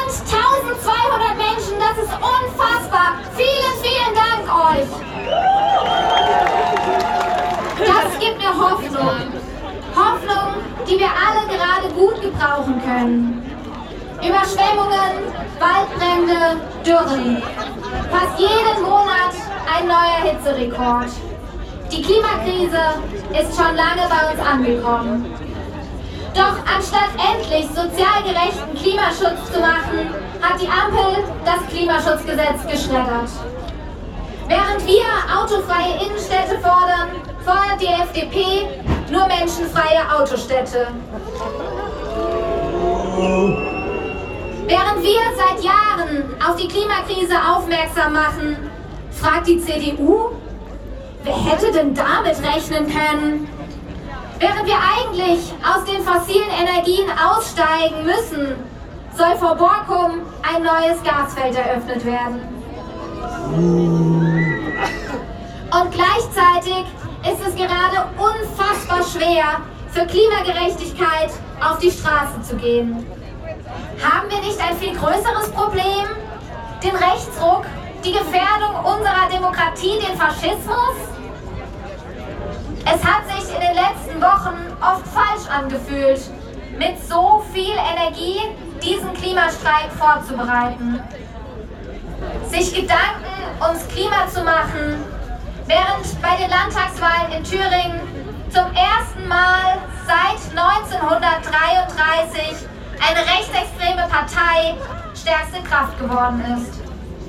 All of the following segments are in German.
1200 Menschen, das ist unfassbar. Vielen, vielen Dank euch. Das gibt mir Hoffnung. Hoffnung, die wir alle gerade gut gebrauchen können. Überschwemmungen, Waldbrände, Dürren. Fast jeden Monat ein neuer Hitzerekord. Die Klimakrise ist schon lange bei uns angekommen. Doch anstatt endlich sozial gerechten Klimaschutz zu machen, hat die Ampel das Klimaschutzgesetz geschreddert. Während wir autofreie Innenstädte fordern, fordert die FDP nur menschenfreie Autostädte. Während wir seit Jahren auf die Klimakrise aufmerksam machen, fragt die CDU, wer hätte denn damit rechnen können? Während wir eigentlich aus den fossilen Energien aussteigen müssen, soll vor Borkum ein neues Gasfeld eröffnet werden. Und gleichzeitig ist es gerade unfassbar schwer, für Klimagerechtigkeit auf die Straße zu gehen. Haben wir nicht ein viel größeres Problem? Den Rechtsruck, die Gefährdung unserer Demokratie, den Faschismus? Es hat sich in den letzten Wochen oft falsch angefühlt, mit so viel Energie diesen Klimastreik vorzubereiten. Sich Gedanken ums Klima zu machen, während bei den Landtagswahlen in Thüringen zum ersten Mal seit 1933 eine rechtsextreme Partei stärkste Kraft geworden ist.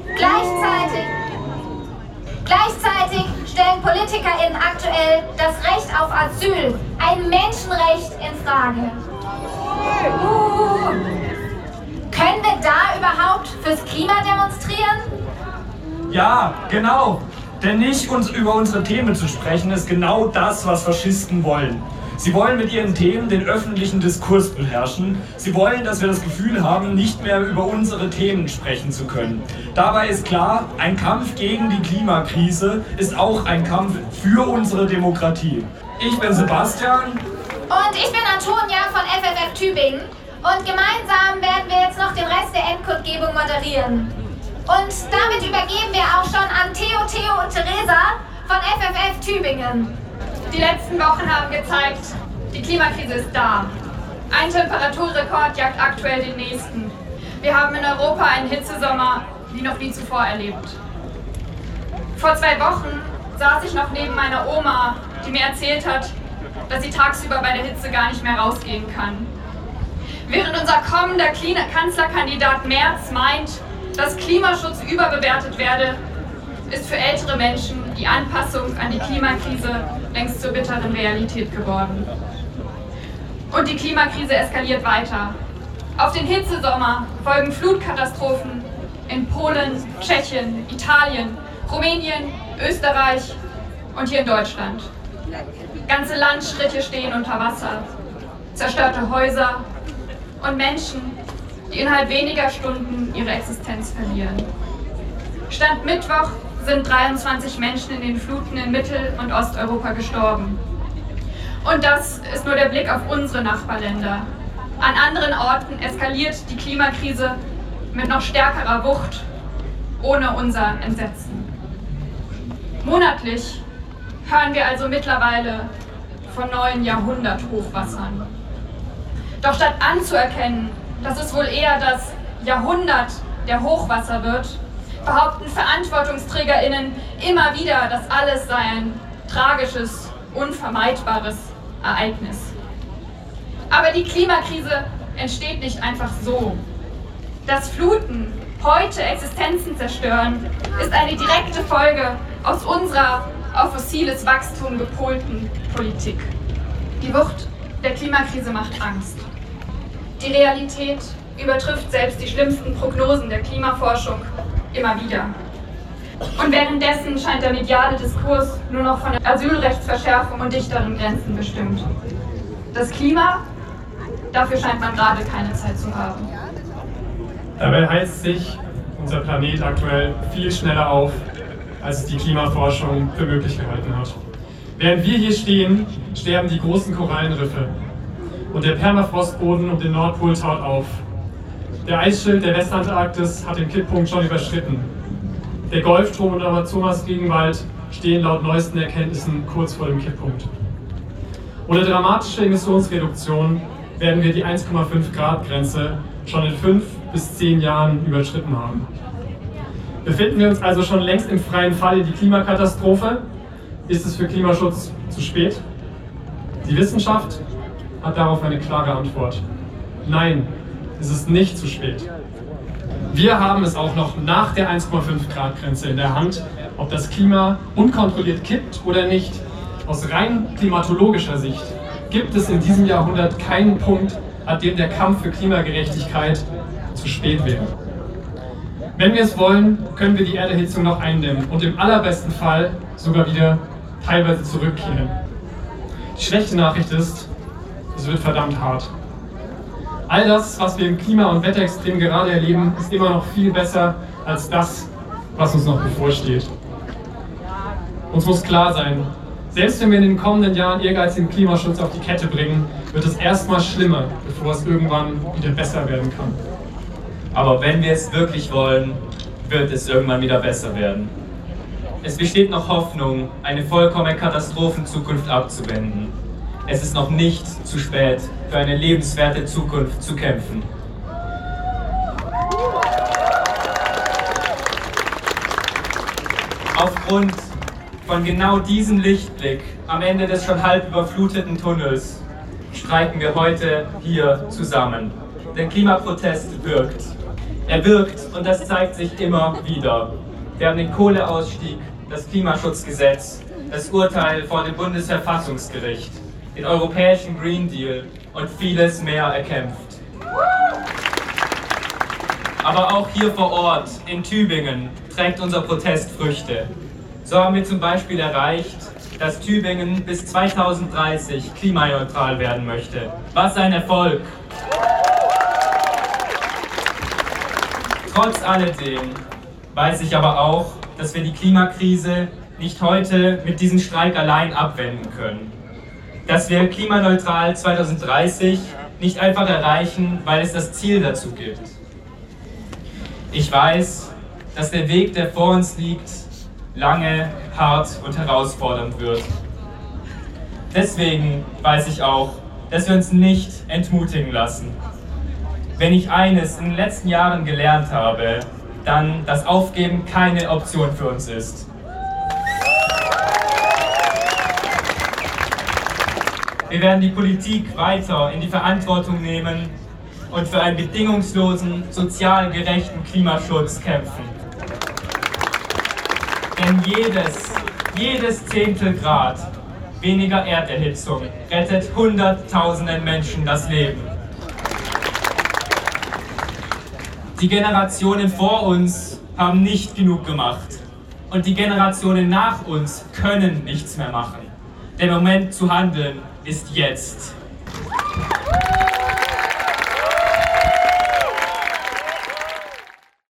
Gleichzeitig stellen PolitikerInnen aktuell das Recht auf Asyl, ein Menschenrecht, in Frage. Können wir da überhaupt fürs Klima demonstrieren? Ja, genau. Denn nicht über unsere Themen zu sprechen, ist genau das, was Faschisten wollen. Sie wollen mit ihren Themen den öffentlichen Diskurs beherrschen. Sie wollen, dass wir das Gefühl haben, nicht mehr über unsere Themen sprechen zu können. Dabei ist klar, ein Kampf gegen die Klimakrise ist auch ein Kampf für unsere Demokratie. Ich bin Sebastian. Und ich bin Antonia von FFF Tübingen. Und gemeinsam werden wir jetzt noch den Rest der Endkundgebung moderieren. Und damit übergeben wir auch schon an Theo und Theresa von FFF Tübingen. Die letzten Wochen haben gezeigt, die Klimakrise ist da. Ein Temperaturrekord jagt aktuell den nächsten. Wir haben in Europa einen Hitzesommer wie noch nie zuvor erlebt. Vor 2 Wochen saß ich noch neben meiner Oma, die mir erzählt hat, dass sie tagsüber bei der Hitze gar nicht mehr rausgehen kann. Während unser kommender Kanzlerkandidat Merz meint, dass Klimaschutz überbewertet werde, ist für ältere Menschen die Anpassung an die Klimakrise längst zur bitteren Realität geworden. Und die Klimakrise eskaliert weiter. Auf den Hitzesommer folgen Flutkatastrophen in Polen, Tschechien, Italien, Rumänien, Österreich und hier in Deutschland. Ganze Landstriche stehen unter Wasser, zerstörte Häuser und Menschen, die innerhalb weniger Stunden ihre Existenz verlieren. Stand Mittwoch sind 23 Menschen in den Fluten in Mittel- und Osteuropa gestorben. Und das ist nur der Blick auf unsere Nachbarländer. An anderen Orten eskaliert die Klimakrise mit noch stärkerer Wucht, ohne unser Entsetzen. Monatlich hören wir also mittlerweile von neuen Jahrhunderthochwassern. Doch statt anzuerkennen, dass es wohl eher das Jahrhundert der Hochwasser wird, behaupten VerantwortungsträgerInnen immer wieder, das alles sei ein tragisches, unvermeidbares Ereignis. Aber die Klimakrise entsteht nicht einfach so. Dass Fluten heute Existenzen zerstören, ist eine direkte Folge aus unserer auf fossiles Wachstum gepolten Politik. Die Wucht der Klimakrise macht Angst. Die Realität übertrifft selbst die schlimmsten Prognosen der Klimaforschung immer wieder. Und währenddessen scheint der mediale Diskurs nur noch von der Asylrechtsverschärfung und dichteren Grenzen bestimmt. Das Klima, dafür scheint man gerade keine Zeit zu haben. Dabei heizt sich unser Planet aktuell viel schneller auf, als es die Klimaforschung für möglich gehalten hat. Während wir hier stehen, sterben die großen Korallenriffe und der Permafrostboden um den Nordpol taut auf. Der Eisschild der Westantarktis hat den Kipppunkt schon überschritten. Der Golfstrom und Amazonas-Regenwald stehen laut neuesten Erkenntnissen kurz vor dem Kipppunkt. Ohne dramatische Emissionsreduktion werden wir die 1,5 Grad Grenze schon in 5 bis 10 Jahren überschritten haben. Befinden wir uns also schon längst im freien Fall in die Klimakatastrophe? Ist es für Klimaschutz zu spät? Die Wissenschaft hat darauf eine klare Antwort. Nein, es ist nicht zu spät. Wir haben es auch noch nach der 1,5 Grad Grenze in der Hand, ob das Klima unkontrolliert kippt oder nicht. Aus rein klimatologischer Sicht gibt es in diesem Jahrhundert keinen Punkt, an dem der Kampf für Klimagerechtigkeit zu spät wäre. Wenn wir es wollen, können wir die Erderhitzung noch eindämmen und im allerbesten Fall sogar wieder teilweise zurückkehren. Die schlechte Nachricht ist, es wird verdammt hart. All das, was wir im Klima- und Wetterextrem gerade erleben, ist immer noch viel besser als das, was uns noch bevorsteht. Uns muss klar sein, selbst wenn wir in den kommenden Jahren ehrgeizigen Klimaschutz auf die Kette bringen, wird es erstmal schlimmer, bevor es irgendwann wieder besser werden kann. Aber wenn wir es wirklich wollen, wird es irgendwann wieder besser werden. Es besteht noch Hoffnung, eine vollkommene Katastrophenzukunft abzuwenden. Es ist noch nicht zu spät, für eine lebenswerte Zukunft zu kämpfen. Aufgrund von genau diesem Lichtblick am Ende des schon halb überfluteten Tunnels streiken wir heute hier zusammen. Der Klimaprotest wirkt. Er wirkt und das zeigt sich immer wieder. Wir haben den Kohleausstieg, das Klimaschutzgesetz, das Urteil vor dem Bundesverfassungsgericht, den europäischen Green Deal und vieles mehr erkämpft. Aber auch hier vor Ort in Tübingen trägt unser Protest Früchte. So haben wir zum Beispiel erreicht, dass Tübingen bis 2030 klimaneutral werden möchte. Was ein Erfolg! Trotz alledem weiß ich aber auch, dass wir die Klimakrise nicht heute mit diesem Streik allein abwenden können. Dass wir klimaneutral 2030 nicht einfach erreichen, weil es das Ziel dazu gibt. Ich weiß, dass der Weg, der vor uns liegt, lange, hart und herausfordernd wird. Deswegen weiß ich auch, dass wir uns nicht entmutigen lassen. Wenn ich eines in den letzten Jahren gelernt habe, dann, dass Aufgeben keine Option für uns ist. Wir werden die Politik weiter in die Verantwortung nehmen und für einen bedingungslosen, sozial gerechten Klimaschutz kämpfen. Denn jedes Zehntel Grad weniger Erderhitzung rettet Hunderttausenden Menschen das Leben. Die Generationen vor uns haben nicht genug gemacht und die Generationen nach uns können nichts mehr machen. Der Moment zu handeln ist jetzt.